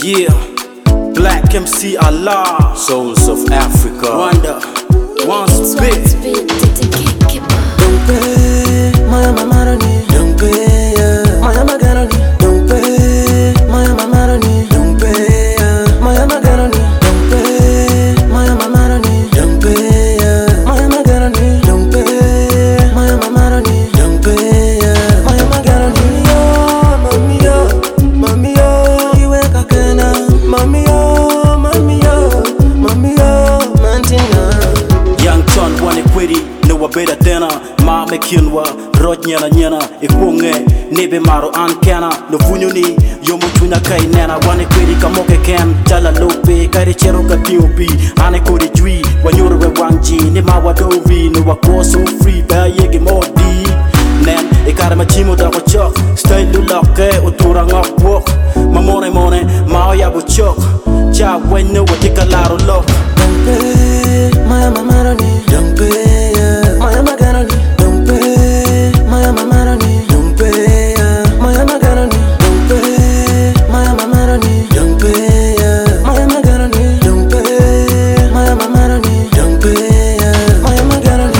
Yeah, Black MC Allah, Souls of Africa. Wonder, one spit. Dumpe, Maya Mamaroni. Dumpe, Maya Magaroni. Dumpe, Maya Mamaroni. Dumpe, Maya Magaroni. Dumpe, Maya Mamaroni. Dumpe, Maya Magaroni. Dumpe, Maya Mamaroni. Dumpe, Maya Magaroni. Mami yo, mami yo, iwe kakena. Mami yo, mami yo, mami yo, mantina. Young John wane kweri no wa better than ma me kinwa rod nyana nyana ikunge nebe maro ankena no vunyuni yomo chunya kai nena wane kweri kamoke ken tala lope kare chero ka tiopi ane kore jui wanyoro we wangji ne ma wadovi no wa koso free ba yege modi nen ikara machimo da ko chok style lu loke otura ngok wok mamone mone ma ya bo chok cha wenno watika laro lok. Dumpe, Maya Mamaroni. Dumpe, Maya Magaroni. Dumpe, Maya Mamaroni. Dumpe, Maya Magaroni. Dumpe, Maya Mamaroni. Dumpe, Maya Magaroni. Dumpe, Maya Mamaroni. Dumpe, Maya Magaroni.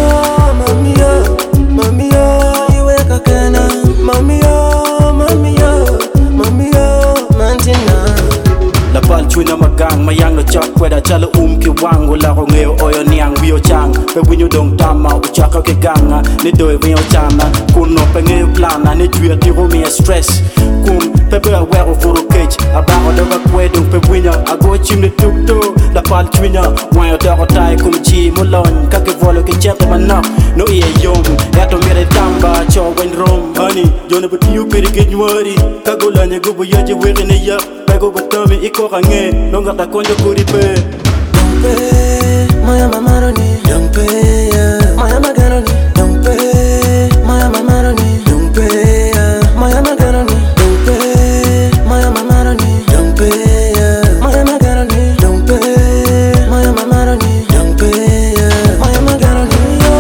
Mami yo, mami yo, iwe kakena. Mami yo, mami yo, mami yo, mantina. La bal chuna magang mayang no chak kweda chala ki wangu la ko ngeo oyo niang bio chang pe winyo dong tama u chaka ke ganga ni doy winyo chana kuno pe ngeo plana ni tuya ti ho mi stress kum pe be aware furu cage aba o de ba kwedong pe winyo ago chim ni tukto la bal chuna wayo da ko tai kum chi molon ka ke volo ke chete manok no ie yom ya to mere tamba cho wen rom honey jona be tiu pe ke nyori ka go la ne go bo ye je we ne ya go batami iko kange nonga ta konjo kuripe. Dumpe, Maya Mamaroni. Dumpe, Maya Magaroni. Dumpe, Maya Mamaroni. Dumpe, Maya Magaroni. Dumpe, Maya Mamaroni. Dumpe, Maya Magaroni. Dumpe, Maya Mamaroni. Dumpe, Maya Magaroni.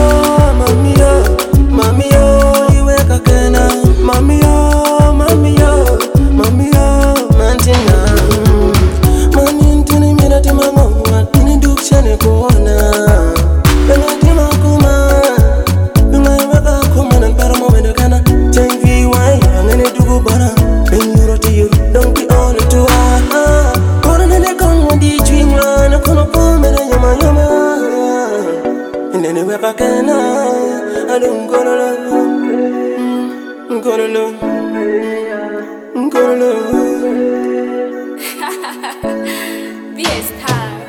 Mami yo, mami yo, iwe kakena. Mami yo, mami yo, mami yo, mantina. Mani tini mira tima mwa, tini duk chane kuona. Bena tima kuma, bima yamaka kuma nan para mo wendo kana. Chang VY, angene dugu bara. Ben yuro te yuro, don't be all to ah. Kona nene kongwa di chwingwa, na kono po mene yama yama. Nene weka kena, adung kono lo, kono lo, kono lo. BS Time.